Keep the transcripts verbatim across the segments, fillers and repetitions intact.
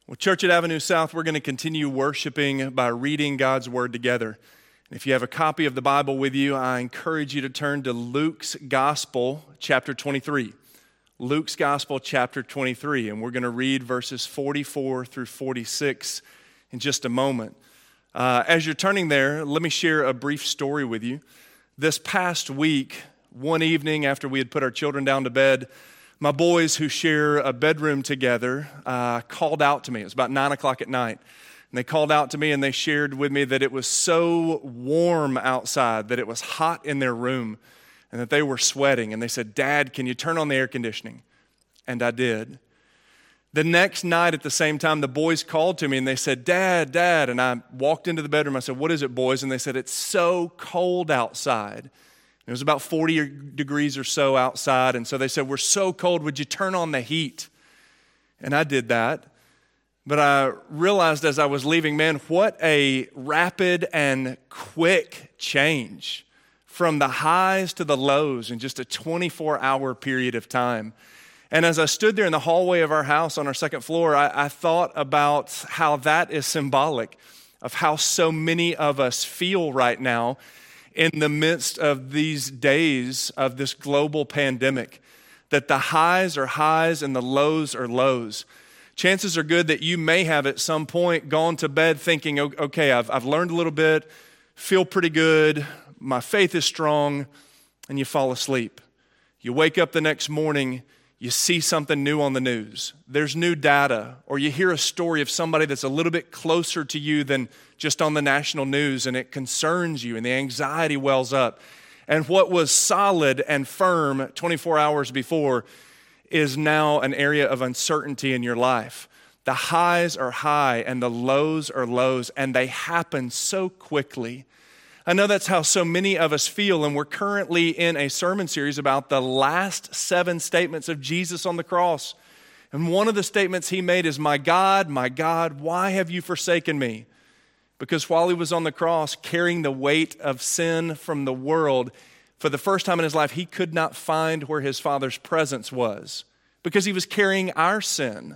Well, Church at Avenue South, we're going to continue worshiping by reading God's Word together. And if you have a copy of the Bible with you, I encourage you to turn to Luke's Gospel, chapter twenty-three. Luke's Gospel, chapter twenty-three, and we're going to read verses forty-four through forty-six in just a moment. Uh, as you're turning there, let me share a brief story with you. This past week, one evening after we had put our children down to bed, my boys who share a bedroom together uh, called out to me. It was about nine o'clock at night. And they called out to me and they shared with me that it was so warm outside, that it was hot in their room, and that they were sweating. And they said, "Dad, can you turn on the air conditioning?" And I did. The next night at the same time, the boys called to me and they said, "Dad, Dad." And I walked into the bedroom. I said, "What is it, boys?" And they said, "It's so cold outside." It was about forty degrees or so outside, and so they said, "We're so cold, would you turn on the heat?" And I did that. But I realized as I was leaving, man, what a rapid and quick change from the highs to the lows in just a twenty-four hour period of time. And as I stood there in the hallway of our house on our second floor, I, I thought about how that is symbolic of how so many of us feel right now in the midst of these days of this global pandemic, that the highs are highs and the lows are lows. Chances are good that you may have at some point gone to bed thinking, okay, I've, I've learned a little bit, feel pretty good, my faith is strong, and you fall asleep. You wake up the next morning, you see something new on the news. There's new data, or you hear a story of somebody that's a little bit closer to you than just on the national news, and it concerns you, and the anxiety wells up. And what was solid and firm twenty-four hours before is now an area of uncertainty in your life. The highs are high, and the lows are lows, and they happen so quickly. I know that's how so many of us feel, and we're currently in a sermon series about the last seven statements of Jesus on the cross. And one of the statements he made is, "My God, my God, why have you forsaken me?" Because while he was on the cross carrying the weight of sin from the world, for the first time in his life, he could not find where his Father's presence was because he was carrying our sin.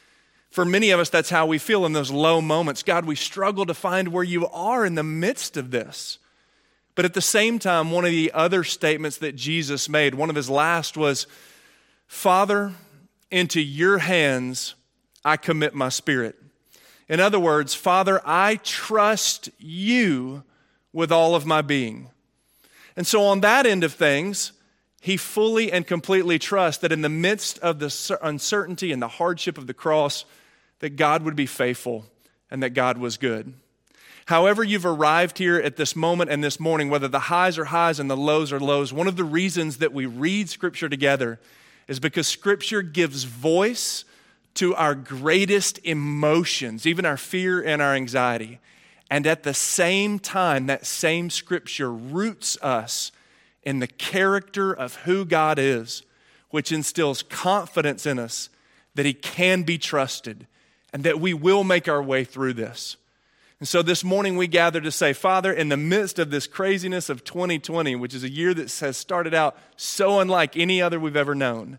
For many of us, that's how we feel in those low moments. God, we struggle to find where you are in the midst of this. But at the same time, one of the other statements that Jesus made, one of his last was, "Father, into your hands I commit my spirit." In other words, Father, I trust you with all of my being. And so on that end of things, he fully and completely trusts that in the midst of the uncertainty and the hardship of the cross, that God would be faithful and that God was good. However you've arrived here at this moment and this morning, whether the highs are highs and the lows are lows, one of the reasons that we read Scripture together is because Scripture gives voice to our greatest emotions, even our fear and our anxiety. And at the same time, that same Scripture roots us in the character of who God is, which instills confidence in us that he can be trusted and that we will make our way through this. And so this morning we gather to say, Father, in the midst of this craziness of twenty twenty, which is a year that has started out so unlike any other we've ever known,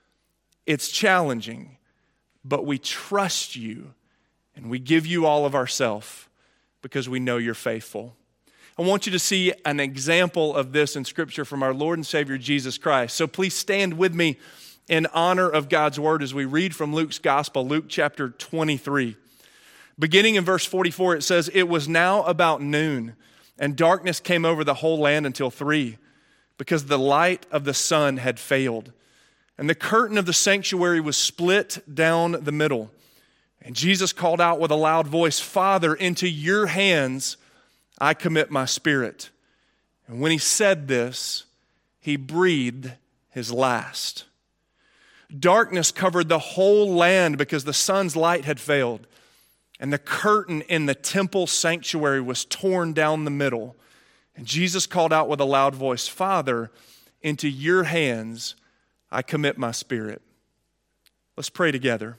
it's challenging, but we trust you and we give you all of ourself because we know you're faithful. I want you to see an example of this in Scripture from our Lord and Savior Jesus Christ. So please stand with me in honor of God's Word as we read from Luke's Gospel, Luke chapter twenty-three. Beginning in verse forty-four, it says, "It was now about noon, and darkness came over the whole land until three, because the light of the sun had failed. And the curtain of the sanctuary was split down the middle. And Jesus called out with a loud voice, 'Father, into your hands I commit my spirit.' And when he said this, he breathed his last. Darkness covered the whole land because the sun's light had failed. And the curtain in the temple sanctuary was torn down the middle. And Jesus called out with a loud voice, 'Father, into your hands I commit my spirit.'" Let's pray together.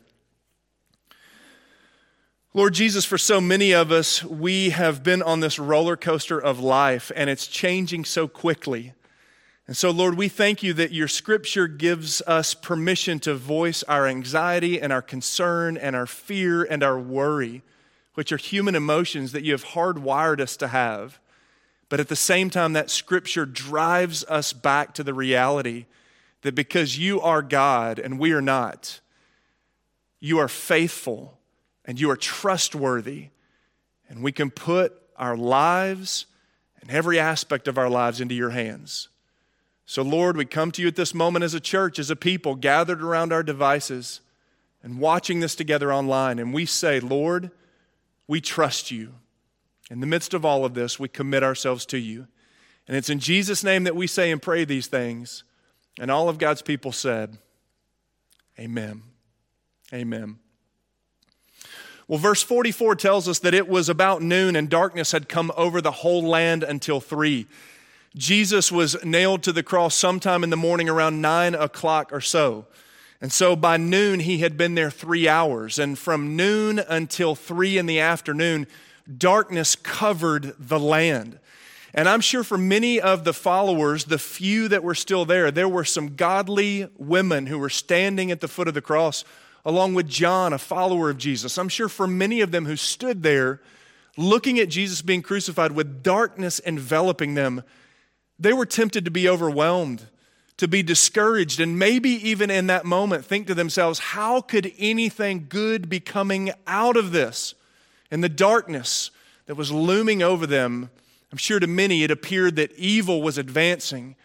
Lord Jesus, for so many of us, we have been on this roller coaster of life, and it's changing so quickly. And so, Lord, we thank you that your scripture gives us permission to voice our anxiety and our concern and our fear and our worry, which are human emotions that you have hardwired us to have. But at the same time, that scripture drives us back to the reality that because you are God and we are not, you are faithful and you are trustworthy, and we can put our lives and every aspect of our lives into your hands. So, Lord, we come to you at this moment as a church, as a people gathered around our devices and watching this together online, and we say, Lord, we trust you. In the midst of all of this, we commit ourselves to you. And it's in Jesus' name that we say and pray these things. And all of God's people said, amen. Amen. Well, verse forty-four tells us that it was about noon and darkness had come over the whole land until three. Jesus was nailed to the cross sometime in the morning around nine o'clock or so. And so by noon, he had been there three hours. And from noon until three in the afternoon, darkness covered the land. And I'm sure for many of the followers, the few that were still there, there were some godly women who were standing at the foot of the cross, along with John, a follower of Jesus. I'm sure for many of them who stood there, looking at Jesus being crucified with darkness enveloping them, they were tempted to be overwhelmed, to be discouraged, and maybe even in that moment think to themselves, how could anything good be coming out of this? In the darkness that was looming over them, I'm sure to many it appeared that evil was advancing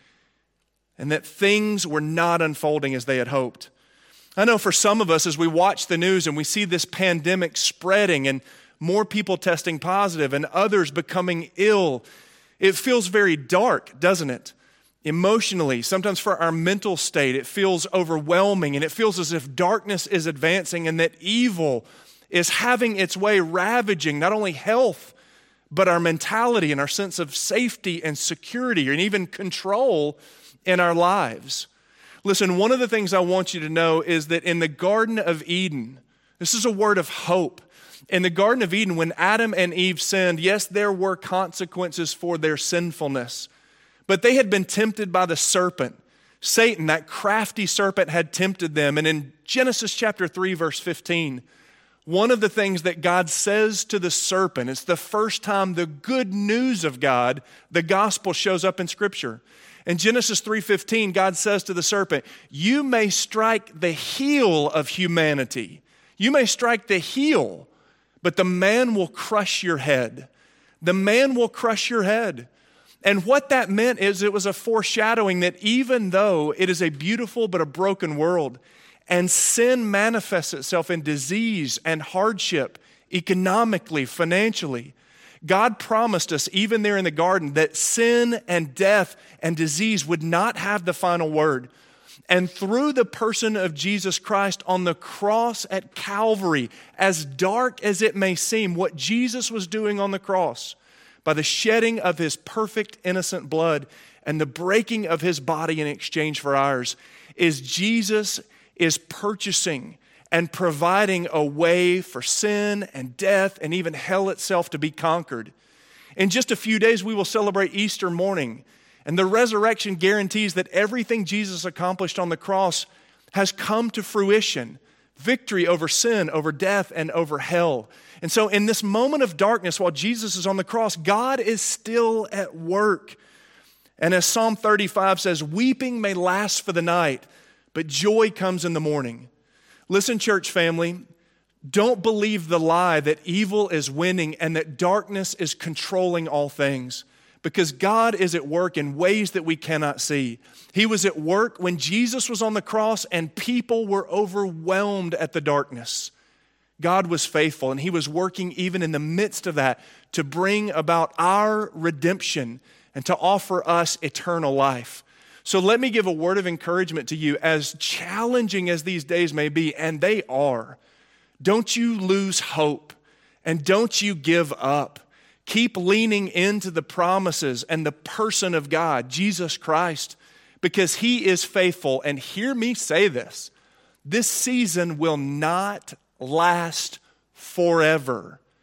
and that things were not unfolding as they had hoped. I know for some of us, as we watch the news and we see this pandemic spreading and more people testing positive and others becoming ill, it feels very dark, doesn't it? Emotionally, sometimes for our mental state, it feels overwhelming and it feels as if darkness is advancing and that evil is having its way ravaging not only health, but our mentality and our sense of safety and security and even control in our lives. Listen, one of the things I want you to know is that in the Garden of Eden, this is a word of hope. In the Garden of Eden, when Adam and Eve sinned, yes, there were consequences for their sinfulness, but they had been tempted by the serpent. Satan, that crafty serpent, had tempted them. And in Genesis chapter three, verse fifteen, one of the things that God says to the serpent, it's the first time the good news of God, the gospel, shows up in Scripture. In Genesis three fifteen, God says to the serpent, you may strike the heel of humanity. You may strike the heel, but the man will crush your head. The man will crush your head. And what that meant is it was a foreshadowing that even though it is a beautiful but a broken world, and sin manifests itself in disease and hardship, economically, financially, God promised us, even there in the garden, that sin and death and disease would not have the final word. And through the person of Jesus Christ on the cross at Calvary, as dark as it may seem, what Jesus was doing on the cross, by the shedding of his perfect, innocent blood and the breaking of his body in exchange for ours, is Jesus is purchasing and providing a way for sin and death and even hell itself to be conquered. In just a few days, we will celebrate Easter morning. And the resurrection guarantees that everything Jesus accomplished on the cross has come to fruition. Victory over sin, over death, and over hell. And so in this moment of darkness, while Jesus is on the cross, God is still at work. And as Psalm thirty-five says, weeping may last for the night, but joy comes in the morning. Listen, church family, don't believe the lie that evil is winning and that darkness is controlling all things. Because God is at work in ways that we cannot see. He was at work when Jesus was on the cross and people were overwhelmed at the darkness. God was faithful and he was working even in the midst of that to bring about our redemption and to offer us eternal life. So let me give a word of encouragement to you, as challenging as these days may be, and they are. Don't you lose hope and don't you give up. Keep leaning into the promises and the person of God, Jesus Christ, because he is faithful. And hear me say this, this season will not last forever.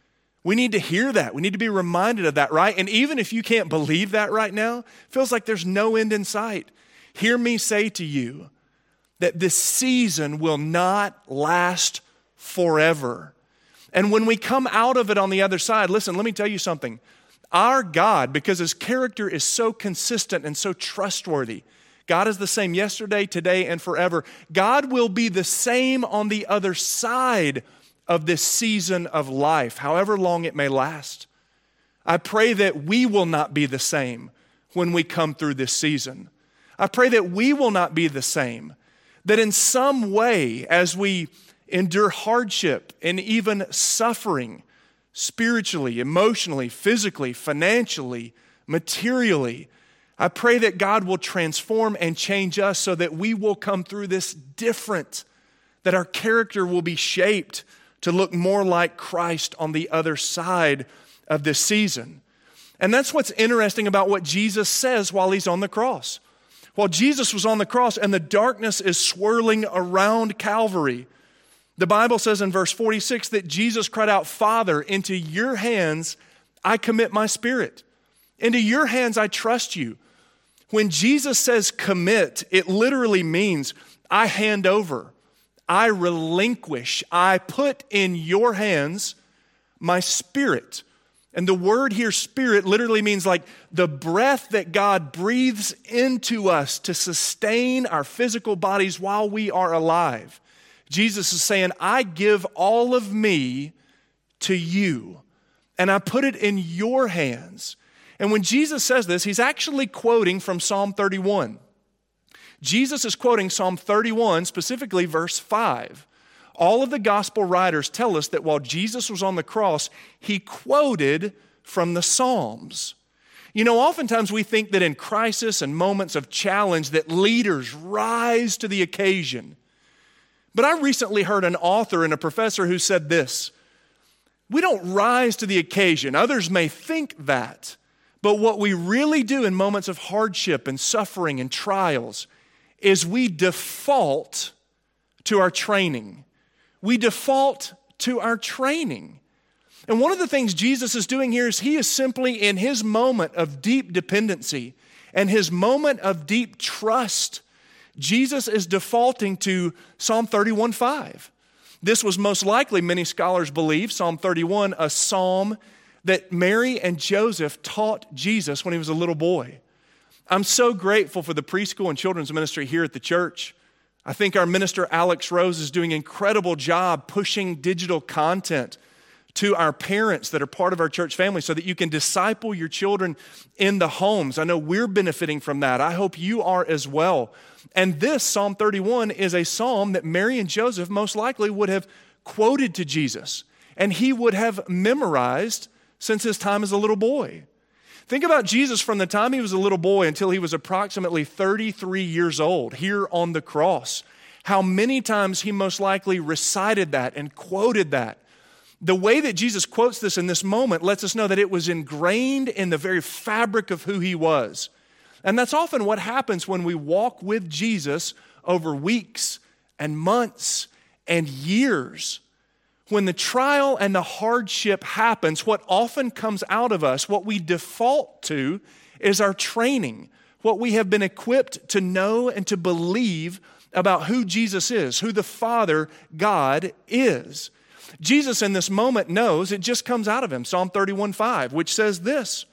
We need to hear that. We need to be reminded of that, right? And even if you can't believe that right now, it feels like there's no end in sight. Hear me say to you that this season will not last forever. And when we come out of it on the other side, listen, let me tell you something. Our God, because his character is so consistent and so trustworthy, God is the same yesterday, today, and forever. God will be the same on the other side of this season of life, however long it may last. I pray that we will not be the same when we come through this season. I pray that we will not be the same, that in some way, as we endure hardship and even suffering, spiritually, emotionally, physically, financially, materially, I pray that God will transform and change us so that we will come through this different, that our character will be shaped to look more like Christ on the other side of this season. And that's what's interesting about what Jesus says while he's on the cross. While Jesus was on the cross and the darkness is swirling around Calvary, the Bible says in verse forty-six that Jesus cried out, "Father, into your hands I commit my spirit. Into your hands I trust you." When Jesus says commit, it literally means I hand over, I relinquish, I put in your hands my spirit. And the word here, spirit, literally means like the breath that God breathes into us to sustain our physical bodies while we are alive. Jesus is saying, I give all of me to you, and I put it in your hands. And when Jesus says this, he's actually quoting from Psalm thirty-one. Jesus is quoting Psalm thirty-one, specifically verse five. All of the gospel writers tell us that while Jesus was on the cross, he quoted from the Psalms. You know, oftentimes we think that in crisis and moments of challenge that leaders rise to the occasion. But I recently heard an author and a professor who said this: we don't rise to the occasion. Others may think that. But what we really do in moments of hardship and suffering and trials is we default to our training. We default to our training. And one of the things Jesus is doing here is he is simply in his moment of deep dependency and his moment of deep trust. Jesus is defaulting to Psalm thirty-one five. This was most likely, many scholars believe, Psalm thirty-one, a psalm that Mary and Joseph taught Jesus when he was a little boy. I'm so grateful for the preschool and children's ministry here at the church. I think our minister, Alex Rose, is doing an incredible job pushing digital content to our parents that are part of our church family so that you can disciple your children in the homes. I know we're benefiting from that. I hope you are as well. And this, Psalm thirty-one, is a psalm that Mary and Joseph most likely would have quoted to Jesus, and he would have memorized since his time as a little boy. Think about Jesus from the time he was a little boy until he was approximately thirty-three years old here on the cross. How many times he most likely recited that and quoted that. The way that Jesus quotes this in this moment lets us know that it was ingrained in the very fabric of who he was. And that's often what happens when we walk with Jesus over weeks and months and years. When the trial and the hardship happens, what often comes out of us, what we default to, is our training, what we have been equipped to know and to believe about who Jesus is, who the Father God is. Jesus in this moment knows, it just comes out of him, Psalm thirty-one five, which says this.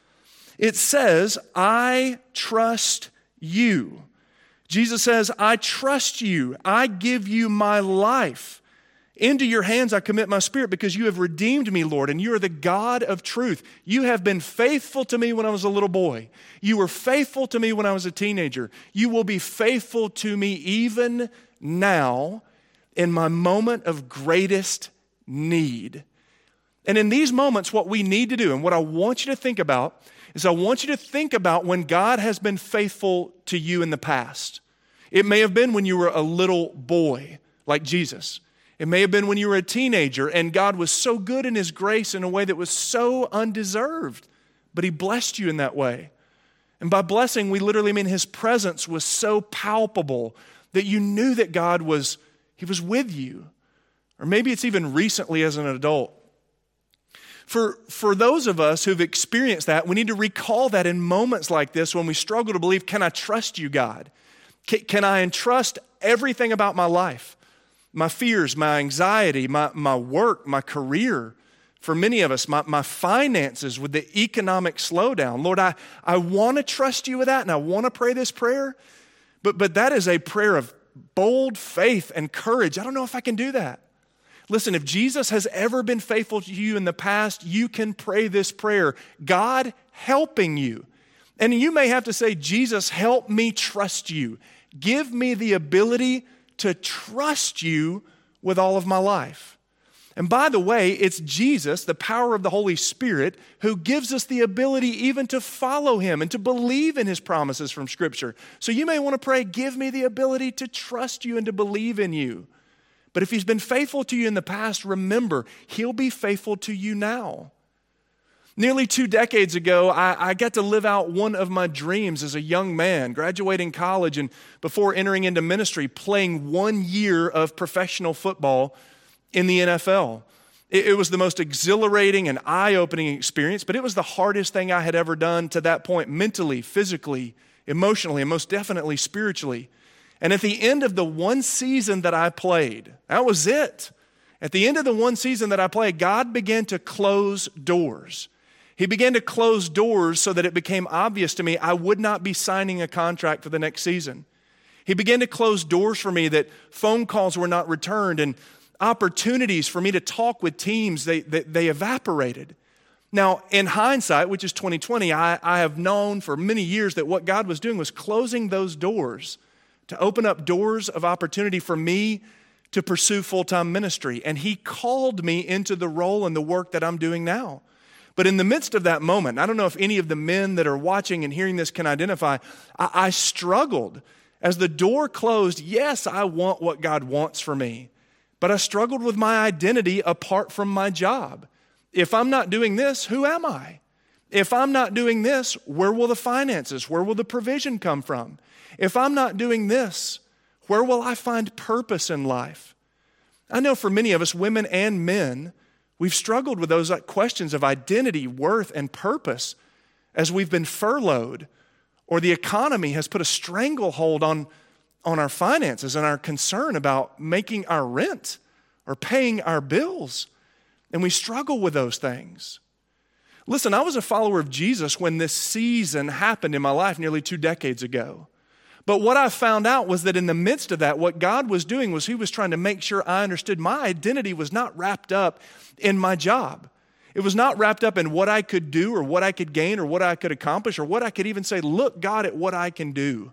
It says, I trust you. Jesus says, I trust you. I give you my life. Into your hands I commit my spirit because you have redeemed me, Lord, and you are the God of truth. You have been faithful to me when I was a little boy. You were faithful to me when I was a teenager. You will be faithful to me even now in my moment of greatest need. And in these moments, what we need to do, and what I want you to think about, is I want you to think about when God has been faithful to you in the past. It may have been when you were a little boy, like Jesus. It may have been when you were a teenager and God was so good in his grace in a way that was so undeserved, but he blessed you in that way. And by blessing, we literally mean his presence was so palpable that you knew that God was, he was with you. Or maybe it's even recently as an adult. For, for those of us who've experienced that, we need to recall that in moments like this when we struggle to believe, can I trust you, God? Can, can I entrust everything about my life, my fears, my anxiety, my, my work, my career, for many of us, my, my finances with the economic slowdown? Lord, I, I want to trust you with that, and I want to pray this prayer, but, but that is a prayer of bold faith and courage. I don't know if I can do that. Listen, if Jesus has ever been faithful to you in the past, you can pray this prayer, God helping you. And you may have to say, Jesus, help me trust you. Give me the ability to trust you with all of my life. And by the way, it's Jesus, the power of the Holy Spirit, who gives us the ability even to follow him and to believe in his promises from Scripture. So you may want to pray, give me the ability to trust you and to believe in you. But if he's been faithful to you in the past, remember, he'll be faithful to you now. Nearly two decades ago, I, I got to live out one of my dreams as a young man, graduating college and before entering into ministry, playing one year of professional football in the N F L. It, it was the most exhilarating and eye-opening experience, but it was the hardest thing I had ever done to that point, mentally, physically, emotionally, and most definitely spiritually. And at the end of the one season that I played, that was it. At the end of the one season that I played, God began to close doors. He began to close doors so that it became obvious to me I would not be signing a contract for the next season. He began to close doors for me that phone calls were not returned and opportunities for me to talk with teams, they, they, they evaporated. Now, in hindsight, which is twenty twenty, I, I have known for many years that what God was doing was closing those doors to open up doors of opportunity for me to pursue full-time ministry. And he called me into the role and the work that I'm doing now. But in the midst of that moment, I don't know if any of the men that are watching and hearing this can identify, I, I struggled. As the door closed, yes, I want what God wants for me, but I struggled with my identity apart from my job. If I'm not doing this, who am I? If I'm not doing this, where will the finances, where will the provision come from? If I'm not doing this, where will I find purpose in life? I know for many of us, women and men, we've struggled with those questions of identity, worth, and purpose as we've been furloughed or the economy has put a stranglehold on, on our finances and our concern about making our rent or paying our bills. And we struggle with those things. Listen, I was a follower of Jesus when this season happened in my life nearly two decades ago. But what I found out was that in the midst of that, what God was doing was he was trying to make sure I understood my identity was not wrapped up in my job. It was not wrapped up in what I could do or what I could gain or what I could accomplish or what I could even say, look, God, at what I can do.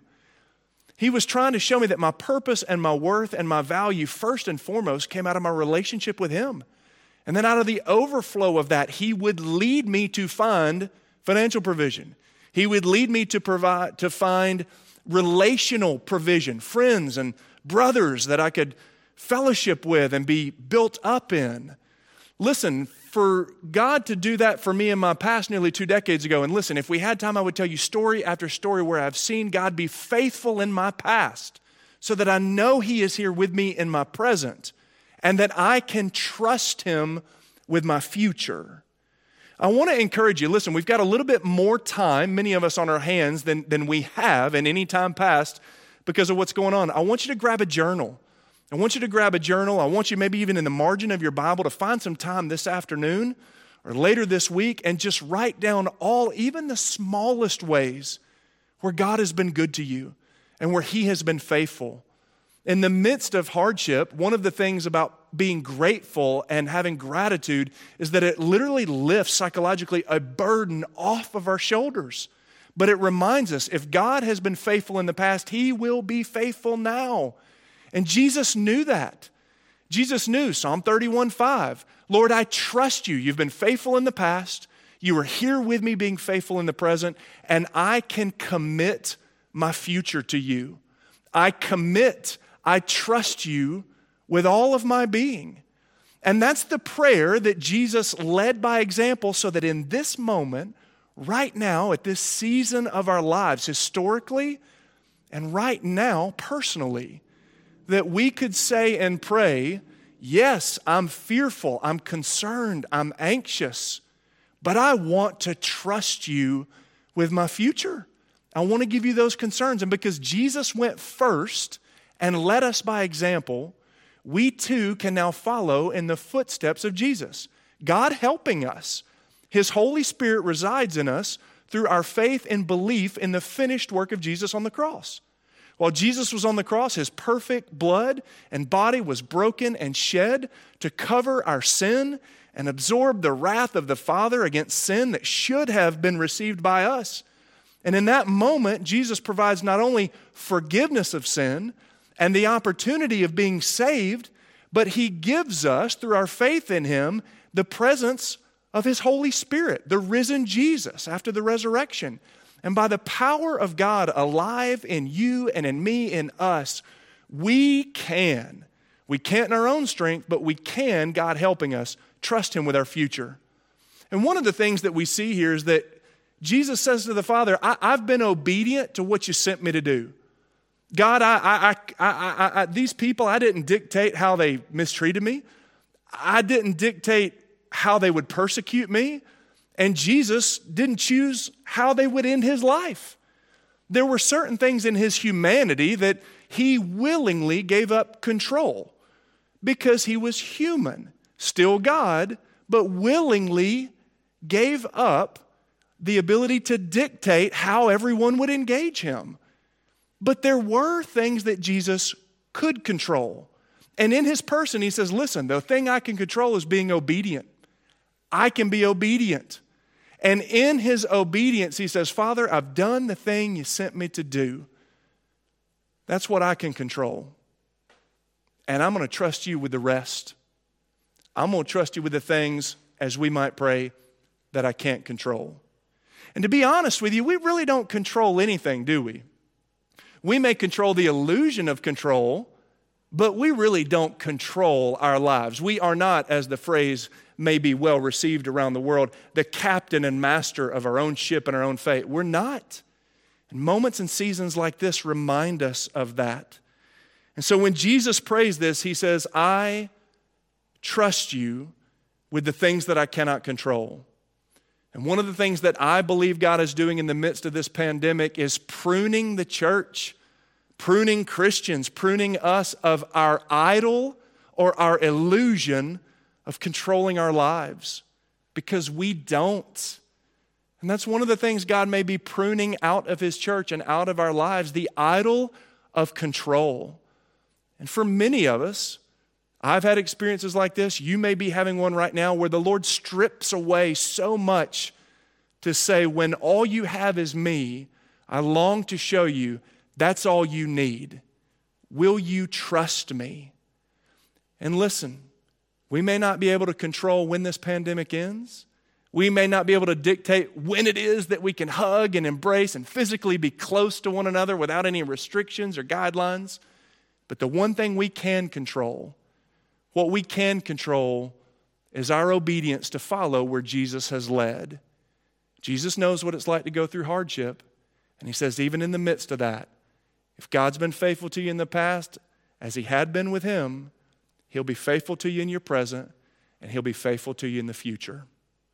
He was trying to show me that my purpose and my worth and my value first and foremost came out of my relationship with him. And then out of the overflow of that, he would lead me to find financial provision. He would lead me to provide, to find relational provision, friends and brothers that I could fellowship with and be built up in. Listen, for God to do that for me in my past nearly two decades ago, and listen, if we had time, I would tell you story after story where I've seen God be faithful in my past so that I know he is here with me in my present and that I can trust him with my future. I want to encourage you, listen, we've got a little bit more time, many of us on our hands, than, than we have in any time past because of what's going on. I want you to grab a journal. I want you to grab a journal. I want you maybe even in the margin of your Bible to find some time this afternoon or later this week and just write down all, even the smallest ways where God has been good to you and where he has been faithful. In the midst of hardship, one of the things about being grateful and having gratitude is that it literally lifts psychologically a burden off of our shoulders. But it reminds us, if God has been faithful in the past, he will be faithful now. And Jesus knew that. Jesus knew, Psalm thirty-one five, Lord, I trust you. You've been faithful in the past. You are here with me being faithful in the present, and I can commit my future to you. I commit, I trust you with all of my being. And that's the prayer that Jesus led by example so that in this moment, right now, at this season of our lives, historically, and right now, personally, that we could say and pray, yes, I'm fearful, I'm concerned, I'm anxious, but I want to trust you with my future. I want to give you those concerns. And because Jesus went first and led us by example, we too can now follow in the footsteps of Jesus. God helping us. His Holy Spirit resides in us through our faith and belief in the finished work of Jesus on the cross. While Jesus was on the cross, his perfect blood and body was broken and shed to cover our sin and absorb the wrath of the Father against sin that should have been received by us. And in that moment, Jesus provides not only forgiveness of sin and the opportunity of being saved, but he gives us, through our faith in him, the presence of his Holy Spirit, the risen Jesus after the resurrection. And by the power of God alive in you and in me, in us, we can, we can't in our own strength, but we can, God helping us, trust him with our future. And one of the things that we see here is that Jesus says to the Father, I, I've been obedient to what you sent me to do. God, I, I, I, I, I, these people, I didn't dictate how they mistreated me. I didn't dictate how they would persecute me. And Jesus didn't choose how they would end his life. There were certain things in his humanity that he willingly gave up control because he was human, still God, but willingly gave up the ability to dictate how everyone would engage him. But there were things that Jesus could control. And in his person, he says, listen, the thing I can control is being obedient. I can be obedient. And in his obedience, he says, Father, I've done the thing you sent me to do. That's what I can control. And I'm going to trust you with the rest. I'm going to trust you with the things, as we might pray, that I can't control. And to be honest with you, we really don't control anything, do we? We may control the illusion of control, but we really don't control our lives. We are not, as the phrase may be well received around the world, the captain and master of our own ship and our own fate. We're not. And moments and seasons like this remind us of that. And so when Jesus prays this, he says, I trust you with the things that I cannot control. And one of the things that I believe God is doing in the midst of this pandemic is pruning the church, pruning Christians, pruning us of our idol or our illusion of controlling our lives, because we don't. And that's one of the things God may be pruning out of his church and out of our lives, the idol of control. And for many of us, I've had experiences like this. You may be having one right now where the Lord strips away so much to say, when all you have is me, I long to show you that's all you need. Will you trust me? And listen, we may not be able to control when this pandemic ends. We may not be able to dictate when it is that we can hug and embrace and physically be close to one another without any restrictions or guidelines. But the one thing we can control, what we can control, is our obedience to follow where Jesus has led. Jesus knows what it's like to go through hardship. And he says, even in the midst of that, if God's been faithful to you in the past, as he had been with him, he'll be faithful to you in your present, and he'll be faithful to you in the future.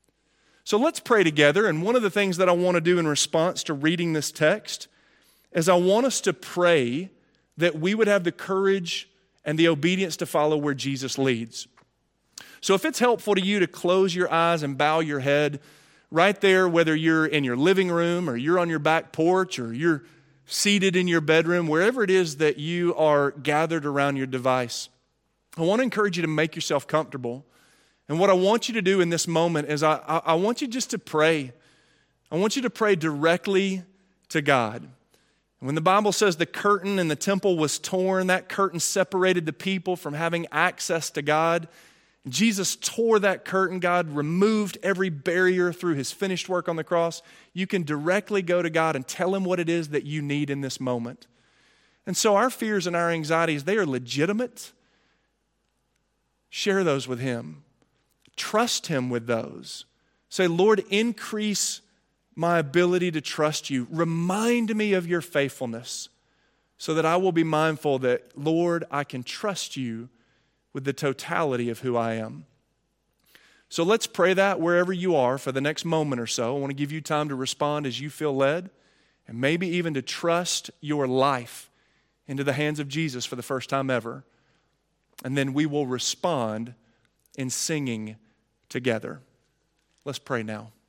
So let's pray together. And one of the things that I want to do in response to reading this text is I want us to pray that we would have the courage and the obedience to follow where Jesus leads. So if it's helpful to you to close your eyes and bow your head right there, whether you're in your living room or you're on your back porch or you're seated in your bedroom, wherever it is that you are gathered around your device, I want to encourage you to make yourself comfortable. And what I want you to do in this moment is I, I, I want you just to pray. I want you to pray directly to God. And when the Bible says the curtain in the temple was torn, that curtain separated the people from having access to God. Jesus tore that curtain. God removed every barrier through his finished work on the cross. You can directly go to God and tell him what it is that you need in this moment. And so our fears and our anxieties, they are legitimate. Share those with him. Trust him with those. Say, Lord, increase my ability to trust you. Remind me of your faithfulness so that I will be mindful that, Lord, I can trust you with the totality of who I am. So let's pray that wherever you are for the next moment or so. I want to give you time to respond as you feel led, and maybe even to trust your life into the hands of Jesus for the first time ever. And then we will respond in singing together. Let's pray now.